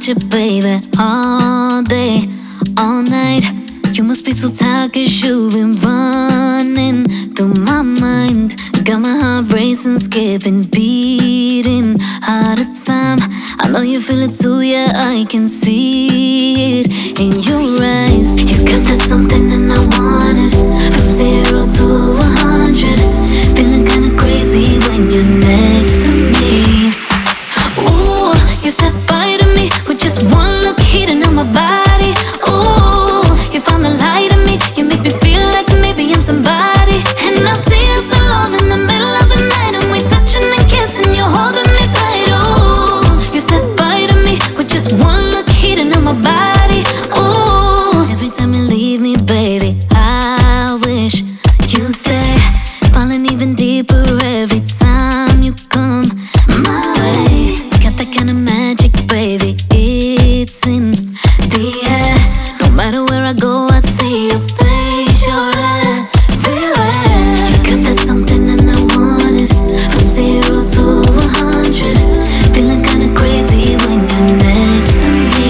about you, baby, all day, all night. You must be so tired 'cause you've been running through my mind. Got my heart racing, skipping, beating all the time. I know you feel it too, yeah, I can see it in your eyes. You got that something and I want it. From 0 to 100, feeling kinda crazy when you're next to me. Ooh, you set fire to me with just one look, heating up my body. Ooh, you found the light in me, you make me feel like maybe I'm somebody. And I see us alone in the middle of the night, and we touching and kissing, you're holding me tight. Ooh, you set fire to me with just one look, heating up my body. Ooh, every time you leave me, baby, I wish you'd stay. Falling even deeper every time you come my way. Got that kind of magic, baby, it's in the air. No matter where I go, I see your face, you're everywhere. You got that something and I want it. From 0 to 100, feeling kinda crazy when you're next to me.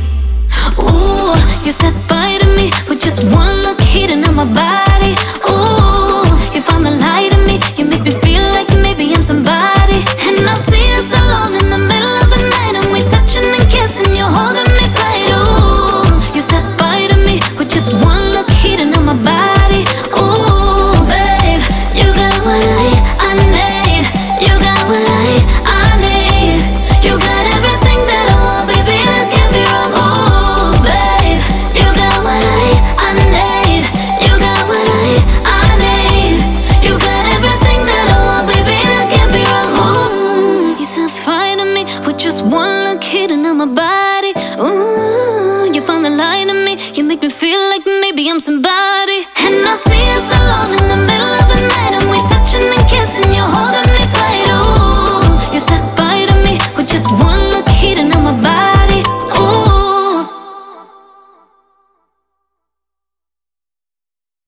Ooh, you set fire to me with just one look, heating up my body. Ooh, you found the light in me, you make me feel like maybe I'm somebody. And I see us alone in the middle of the night, and we touching and kissing, you're holding me tight. Ooh, you set fire to me with just one look, heating up my body. Ooh, babe, you got what I need. You got what I need. You got everything that I want, baby, let's get me wrong. Ooh, babe, you got what I need. You got what I need. You got everything that I want, baby, let's get me wrong. Ooh, you set fire to me with just one look, heating up my body. Ooh, you found the light in me, you make me feel like maybe I'm somebody.